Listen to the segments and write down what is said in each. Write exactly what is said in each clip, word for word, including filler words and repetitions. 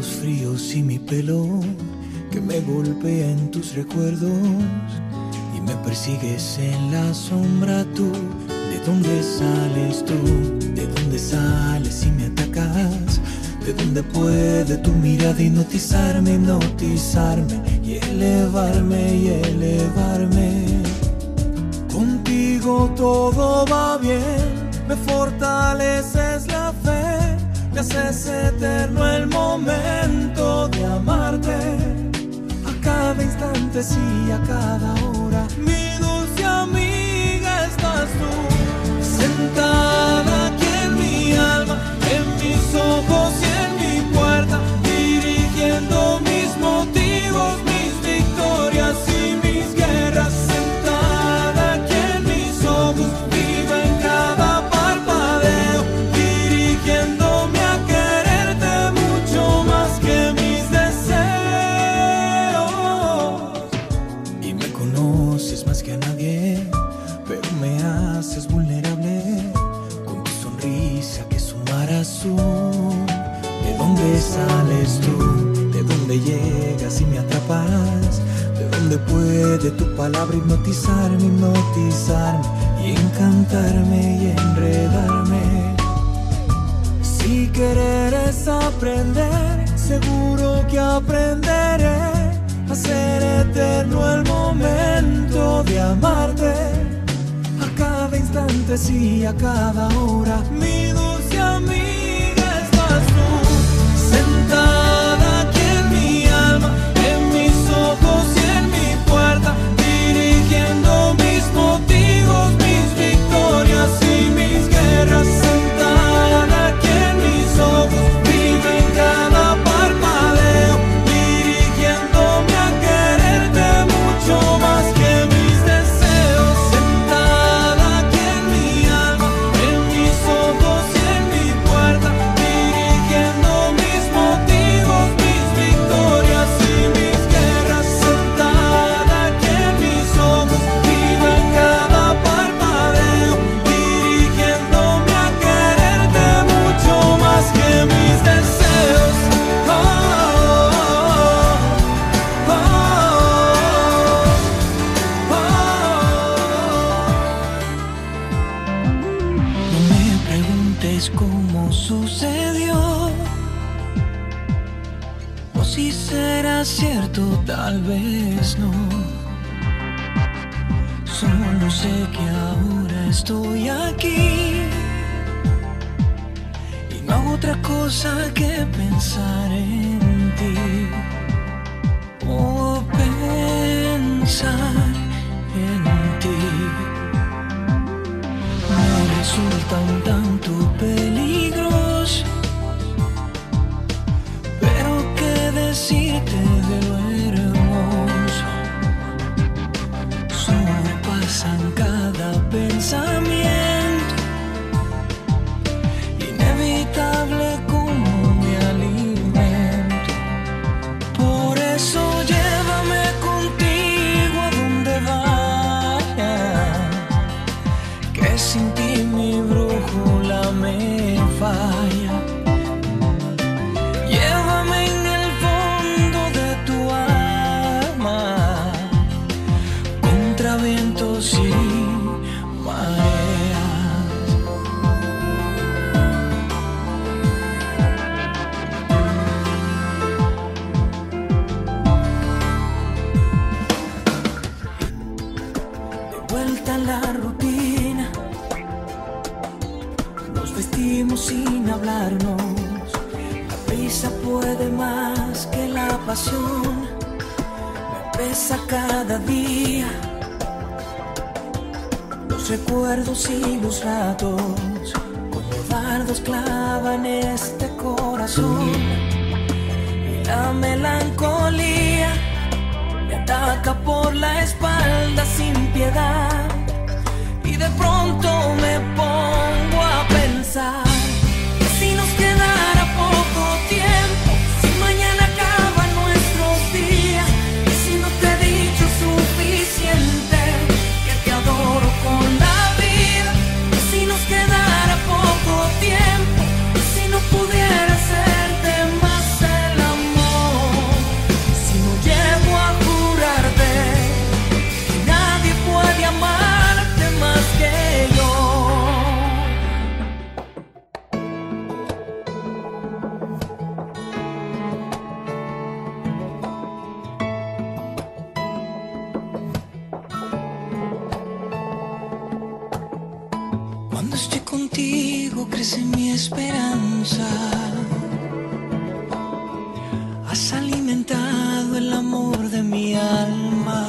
dedos fríos y mi pelo que me golpea en tus recuerdos y me persigues en la sombra tú. ¿De dónde sales tú? ¿De dónde sales y me atacas? ¿De dónde puede tu mirada hipnotizarme, hipnotizarme y elevarme y elevarme? Contigo todo va bien, me fortaleces la fe, me haces eterno el momento de amarte. A cada instante, sí, a cada hora, mi dulce amiga estás tú, sentada aquí en mi alma, en mis ojos y en mi puerta, dirigiendo mis motivos, mis victorias y mis guerras. Sentada aquí en mis ojos, viva en cada parpadeo, dirigiéndome a quererte mucho más que mis deseos. Y me conoces más que a nadie, pero me haces vulnerable con tu sonrisa que es un mar azul. ¿De dónde sales tú? ¿De dónde llegas y me atrapas? ¿De dónde puede tu palabra hipnotizarme, hipnotizarme y encantarme y enredarme? Si querer es aprender, seguro que aprenderé a ser eterno el momento de amarte. A cada instante, sí, a cada hora, mi dulce amiga estás tú, sentada aquí en mi alma, en mis ojos y en mi puerta, dirigiendo mis motivos, mis victorias y mis guerras. Sentada aquí en mis ojos, vive en cada parpadeo, dirigiéndome a quererte mucho más que mis deseos. Sentada aquí en mi alma, en mis ojos y en mi puerta, dirigiendo mis motivos, mis victorias y mis guerras. Sentada aquí en mis ojos, vive en cada parpadeo, dirigiéndome a quererte mucho más que mis deseos. Oh, oh, oh, oh, oh. No me preguntes cómo sucedió, o si será cierto, tal vez no. Solo sé que ahora estoy aquí y no hago otra cosa que pensar en ti o pensar en ti. Me resulta un tanto peligroso, pero qué decirte de lo hermoso. Sobrepasan cada pensamiento, inevitable como mi alimento. Por eso llévame contigo a donde vaya, que sin ti mi brújula me falla. Llévame en el fondo de tu alma, contra vientos y mareas. De vuelta a la rutina, nos vestimos sin hablarnos. La prisa puede más que la pasión, me pesa cada día. Los recuerdos y los ratos como dardos clavan este corazón, y la melancolía me ataca por la espalda sin piedad. Y de pronto me pongo a pensar que si nos quedara poco tiempo, si mañana acaban nuestros días, y si no te he dicho suficiente que te adoro con la vida, y si nos quedara poco tiempo, y si no pudiera hacerte más el amor. Cuando estoy contigo crece mi esperanza. Has alimentado el amor de mi alma.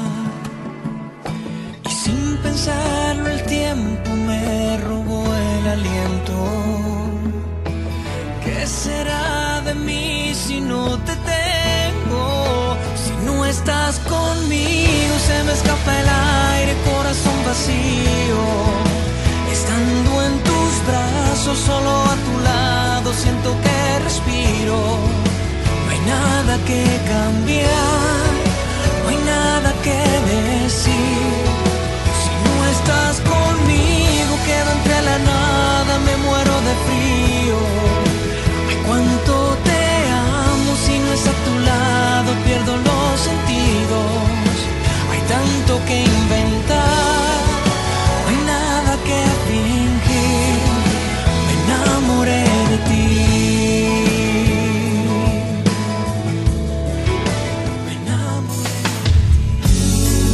Y sin pensarlo el tiempo me robó el aliento. ¿Qué será de mí si no te tengo? Si no estás conmigo se me escapa el aire, corazón vacío. Estando en tus brazos, solo a tu lado, siento que respiro. No hay nada que cambiar, no hay nada que decir. Si no estás conmigo, quedo entre la nada, me muero de frío. Ay, cuánto te amo, si no es a tu lado, pierdo los sentidos. Hay tanto que inventar, no hay nada que fingir. Me enamoré de ti. Me enamoré de ti.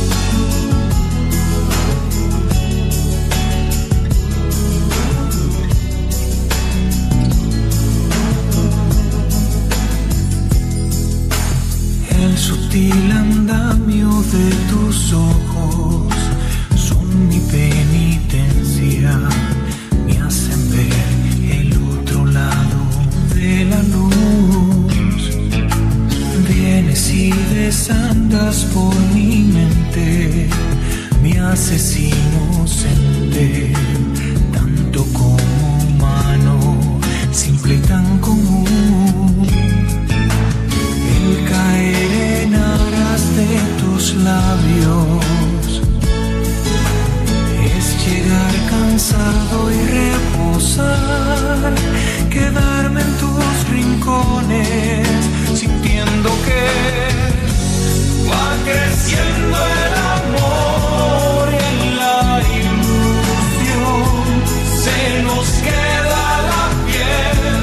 El sutil andamio de tus ojos son mi penitencia, me hacen ver el otro lado de la luz. Vienes y desandas por mi mente, me haces inocente, tanto como humano, simple y tan común. El caer en aras de tus labios es llegar cansado y reposar, quedarme en tus rincones, sintiendo que va creciendo el amor y en la ilusión se nos queda la piel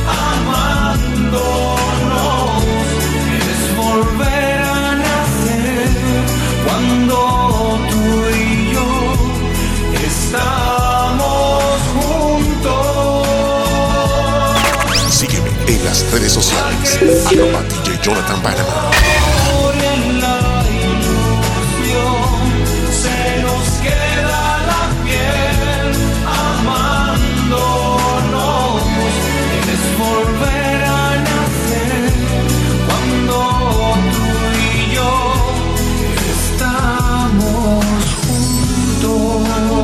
amándonos. Es volver a nacer cuando tú y yo estamos juntos. Sígueme en las redes sociales, arroba D J Jonathan Panama. Por en la ilusión se nos queda la piel amándonos. Es volver a nacer cuando tú y yo estamos juntos.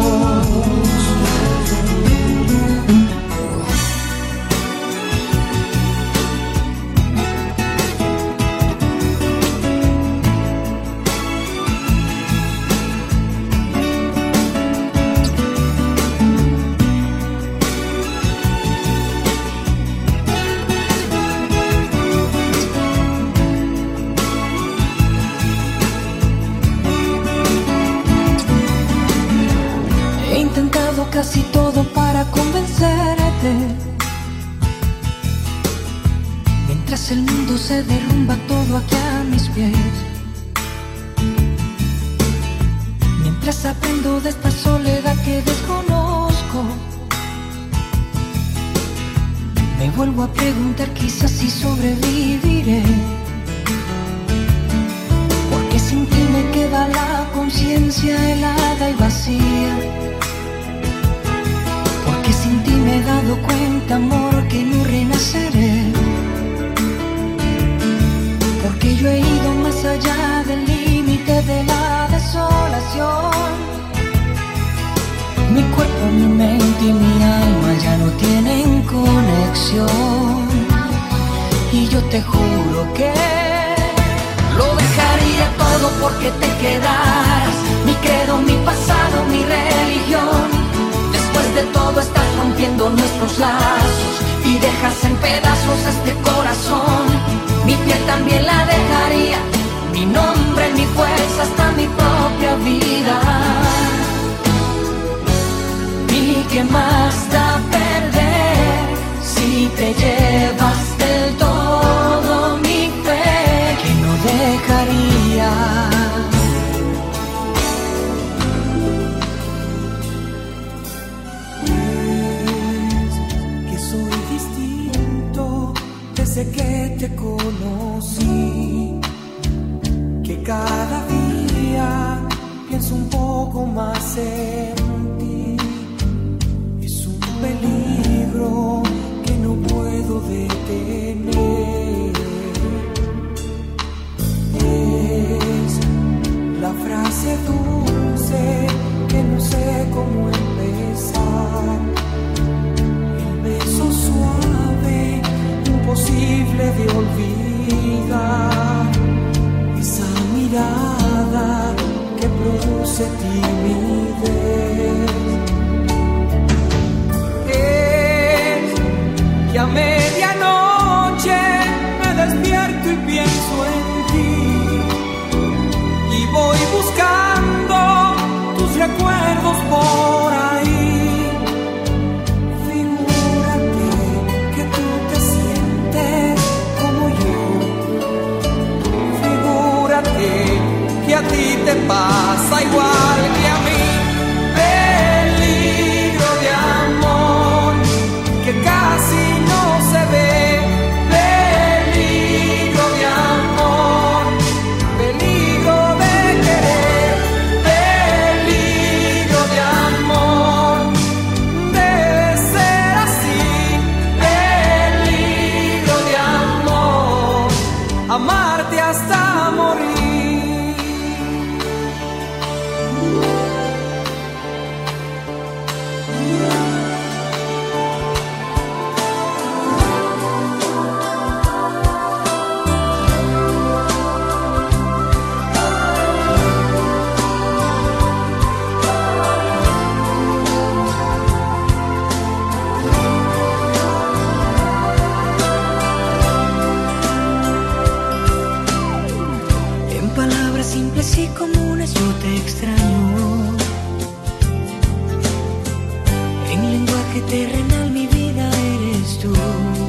He intentado casi todo para convencerte. Mientras el mundo se derrumba todo aquí a mis pies. Mientras aprendo de esta soledad que desconozco. Me vuelvo a preguntar quizás si sobreviviré. Porque sin ti me queda la conciencia helada y vacía. Porque sin ti me he dado cuenta, amor, que no renaceré. Porque yo he ido más allá del límite de la desolación. Mi cuerpo, mi mente y mi alma ya no tienen conexión. Y yo te juro que lo dejaría todo porque te quedaras. Mi credo, mi pasado, mi religión. Después de todo estás rompiendo nuestros lazos y dejas en pedazos este corazón. Mi piel también la dejaría, mi nombre, mi fuerza, hasta mi propia vida. ¿Y qué más da perder si te llevas del todo mi fe? Que no dejaría más en ti. Es un peligro que no puedo detener. Es la frase dulce que no sé cómo empezar. El beso suave, imposible de olvidar. Esa mirada que produce timidez. Es que a medianoche me despierto y pienso en ti, y voy buscando tus recuerdos por ahí. Figúrate que tú te sientes como yo. Figúrate que a ti te pasa igual que a mí. Peligro de amor que casi no se ve. Peligro de amor, peligro de querer. Peligro de amor, debe ser así. Peligro de amor, amarte hasta morir. Simples y comunes yo te extraño. En lenguaje terrenal mi vida eres tú.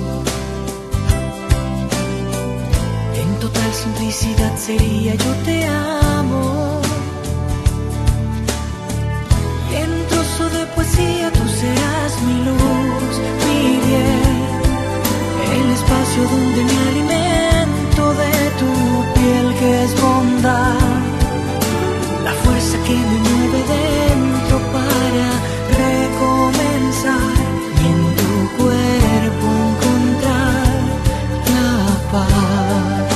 En total simplicidad sería yo te amo. Y en un trozo de poesía tú serás mi luz, mi bien. El espacio donde me alimento de tu piel que es bondad. La fuerza que me mueve dentro para recomenzar. Y en tu cuerpo encontrar la paz.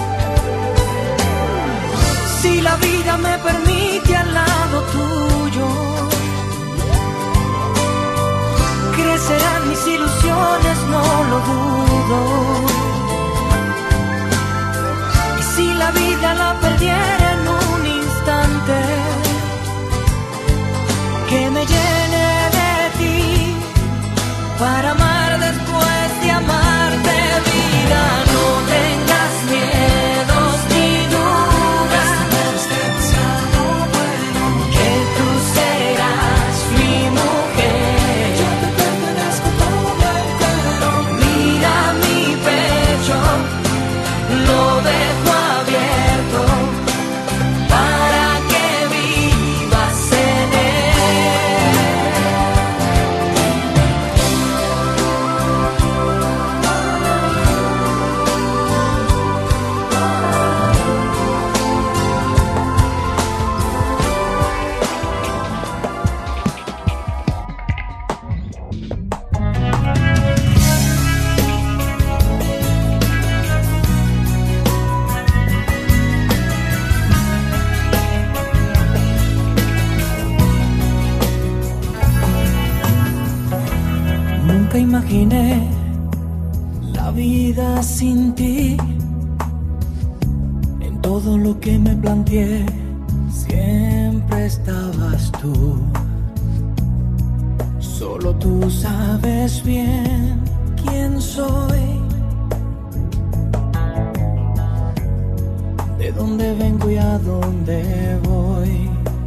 Si la vida me permite al lado tuyo, crecerán mis ilusiones, no lo dudo. Y si la vida la perdiera en un instante, que me llene de ti para amar después de amarte. Vida, no tengas miedos ni dudas, que tú serás mi mujer. Yo te pertenezco todo entero. Mira mi pecho, lo dejo abierto para que vivas en él. Nunca imaginé la vida sin ti. En todo lo que me planteé siempre estabas tú. Solo tú sabes bien quién soy, de dónde vengo y a dónde voy.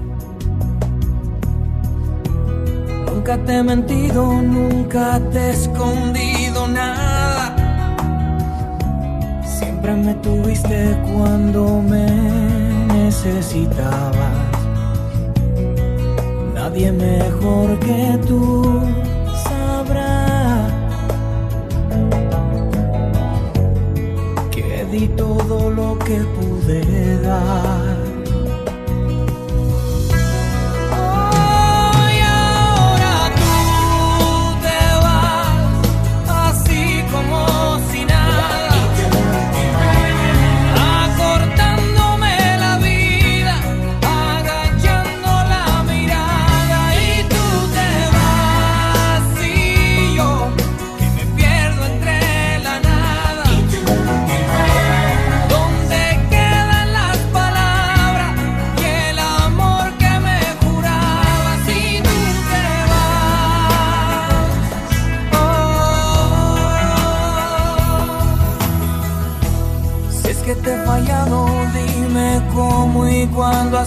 Nunca te he mentido, nunca te he escondido nada. Siempre me tuviste cuando me necesitabas. Nadie mejor que tú sabrá que di todo lo que pude dar.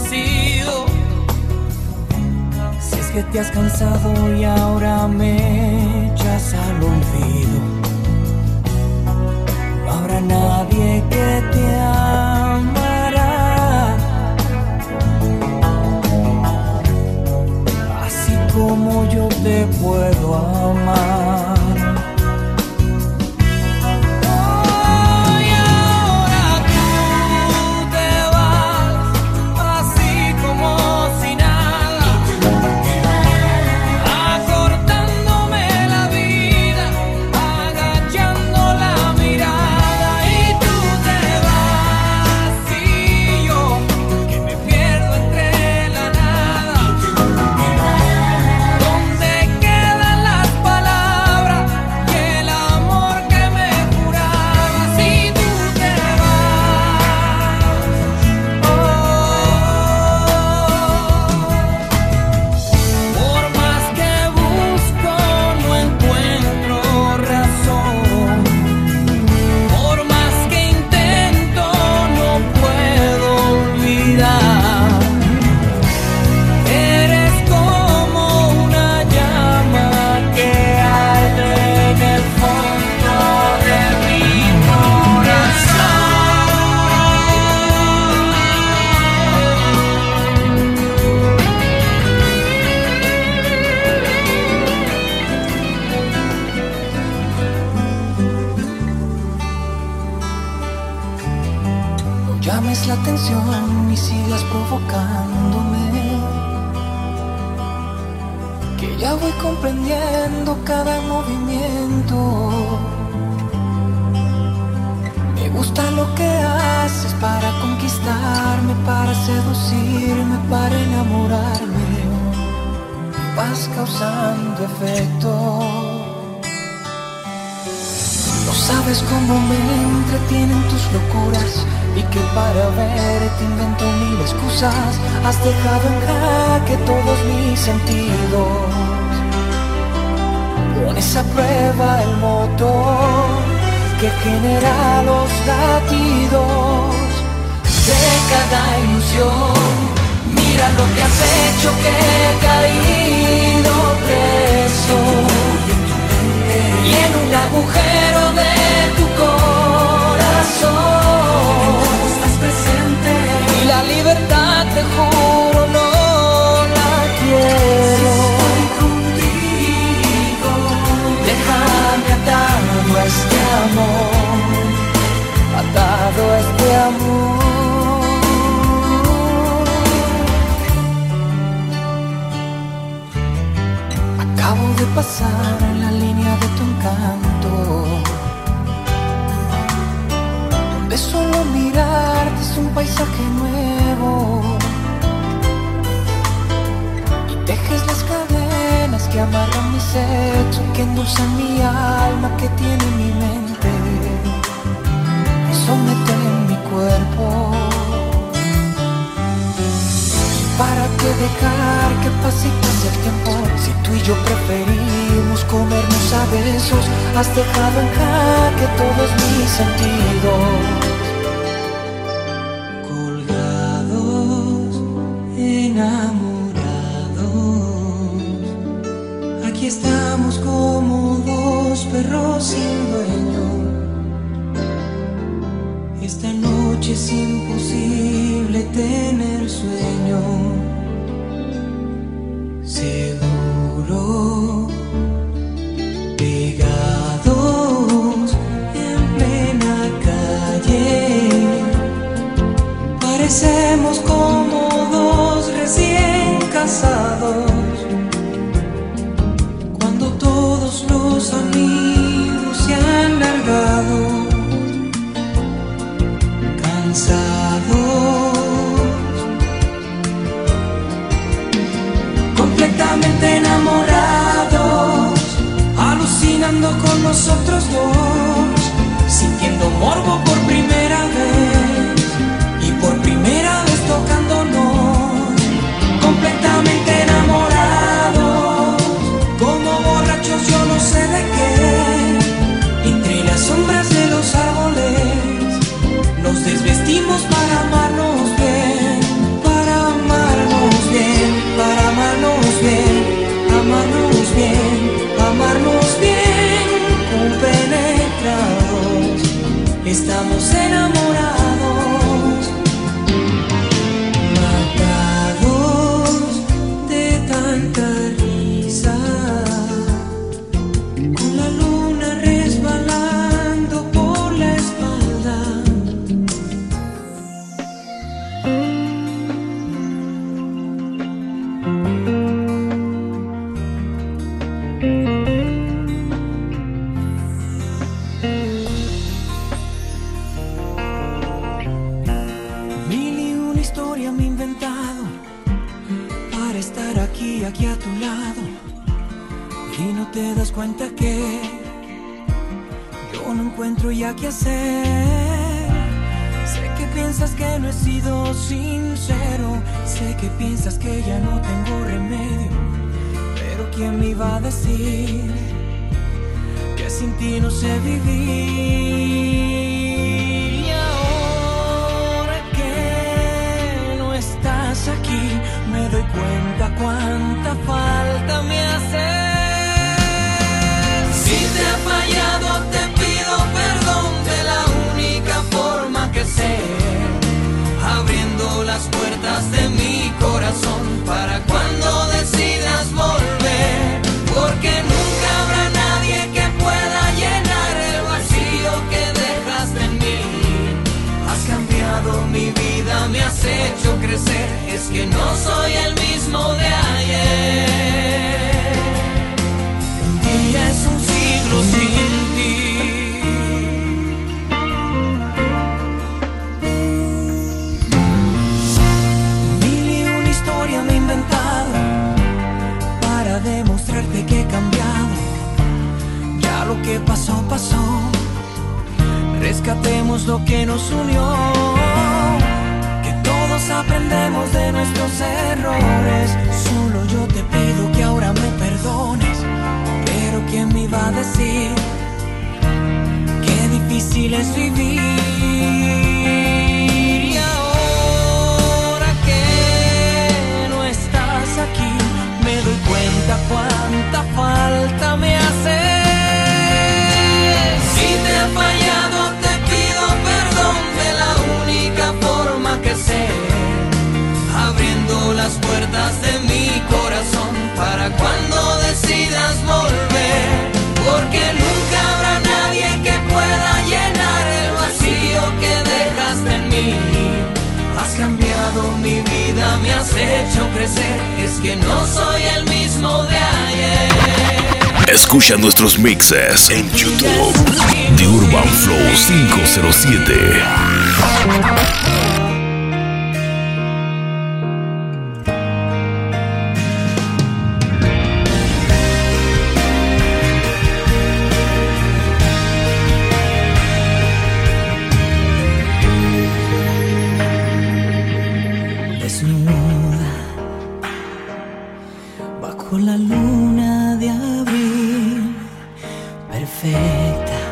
sido. Si es que te has cansado y ahora me echas al olvido, no habrá nadie que te amará así como yo te puedo amar. Llames la atención y sigas provocándome, que ya voy comprendiendo cada movimiento. Me gusta lo que haces para conquistarme, para seducirme, para enamorarme. Vas causando efecto. No sabes cómo me entretienen tus locuras y que para verte invento mil excusas. Has dejado en jaque todos mis sentidos. Pones a prueba el motor que genera los latidos de cada ilusión. Mira lo que has hecho, que he caído preso y en un agujero de tu corazón estás presente. Y la libertad, te juro, no la quiero. Si estoy contigo, déjame atado a este amor, atado a este amor. Acabo de pasar en la línea de tu encanto, donde solo mirarte es un paisaje nuevo. Y tejes las cadenas que amarran mi sexo, que endulzan mi alma, que tiene mi mente, me someten mi cuerpo. ¿Para qué dejar que pase y pase el tiempo? Si tú y yo preferimos comernos a besos, has dejado en jaque todos mis sentidos. Colgados, enamorados, aquí estamos como dos perros sin dueño. Esta noche es imposible tener sueño. Seguro, pegados en plena calle, parecemos como dos recién casados, cuando todos los amigos se han largado, cansados, completamente enamorados, alucinando con nosotros dos, sintiendo morbo por primera vez y por primera vez tocándonos, completamente enamorados, como borrachos yo no sé de qué, entre las sombras de los árboles nos desvestimos para amarnos bien, para amarnos. aquí, aquí a tu lado, y no te das cuenta que yo no encuentro ya qué hacer. Sé que piensas que no he sido sincero, sé que piensas que ya no tengo remedio, pero ¿quién me iba a decir que sin ti no sé vivir? Y ahora que no estás aquí, me doy cuenta cuánta falta me hace. Si te he fallado, te pido perdón de la única forma que sé, abriendo las puertas de mi corazón para cuando decidas volver, porque nunca habrá nadie que pueda llenar el vacío que dejaste en mí. Has cambiado mi vida, me has hecho crecer, es que no soy el mismo de ayer. Un día es un siglo sin ti. Mil y una historia me he inventado para demostrarte que he cambiado. Ya lo que pasó, pasó. Rescatemos lo que nos unió, que todos aprendemos de nuestros errores. Solo yo te pido que ahora me perdones, pero ¿quién me iba a decir qué difícil es vivir? Y ahora que no estás aquí, me doy cuenta cuánta falta me hace. Si te he fallado, te pido perdón de la única forma que sé, abriendo las puertas de mi corazón para cuando decidas volver, porque nunca habrá nadie que pueda llenar el vacío que dejaste en mí. Has cambiado mi vida, me has hecho crecer, es que no soy el mismo de ayer. Escucha nuestros mixes en YouTube de Urban Flow cinco cero siete. Desnuda bajo la luna de abril, perfecta.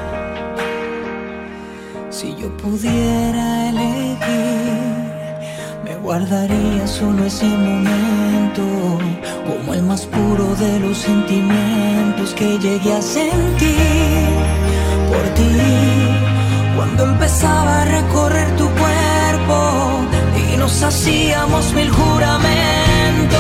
Si yo pudiera elegir, me guardaría solo ese momento, como el más puro de los sentimientos que llegué a sentir por ti, cuando empezaba a recorrer tu cuerpo y nos hacíamos mil juramentos.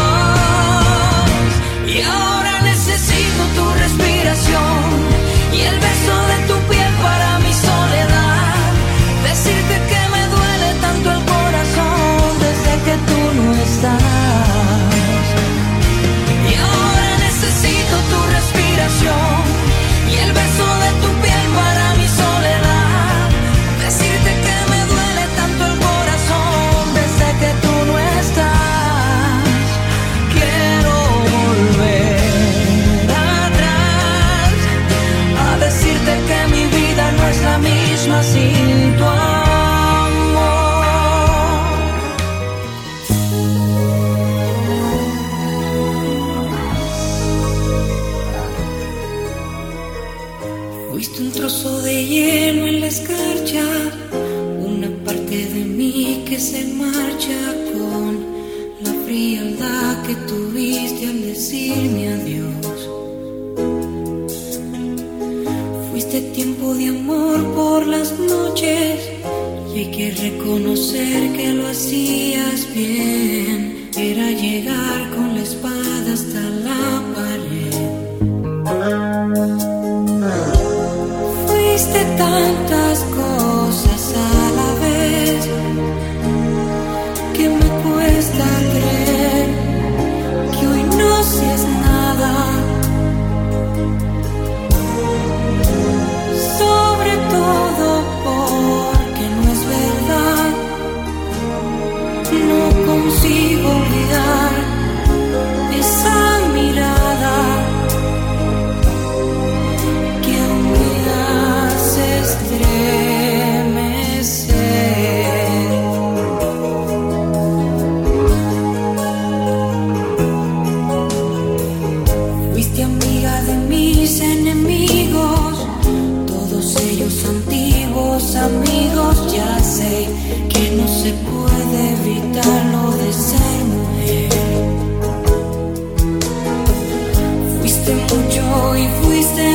Y ahora necesito tu respiración y el beso de tu piel para mi soledad. Decirte que me duele tanto el corazón desde que tú no estás. Y ahora necesito tu respiración y el beso de tu piel para mi soledad. Decirte que me duele tanto el corazón desde que tú no estás. Quiero volver atrás a decirte que mi vida no es la misma sin tu amor. Fuiste un trozo de hielo en la escarcha, una parte de mí que se marcha con la frialdad que tuviste al decirme adiós. Fuiste tiempo de amor por las noches y hay que reconocer que lo hacías bien. Era llegar con la espada hasta la pared. Fuiste tantas cosas a la vez que me cuesta creer que hoy no seas nada. Sobre todo porque no es verdad, no consigo olvidar esa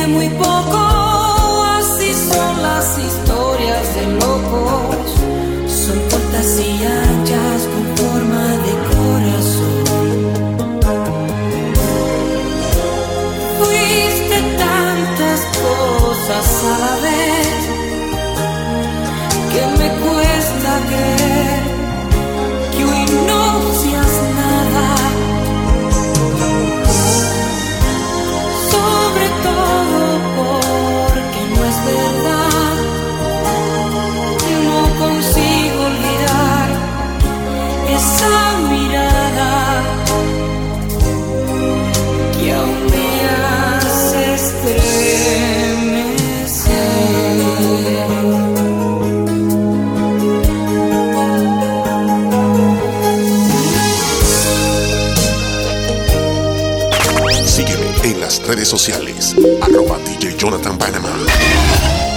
de muy poco, así son las historias de locos. Son cortas y anchas con forma de corazón. Fuiste tantas cosas a la vez que me cuesta creer que hoy no seas nada. Sobre todo porque no es verdad, no consigo olvidar esa mirada que aún me hace estremecer. Sígueme en las redes sociales, arroba D J Jonathan Panamá.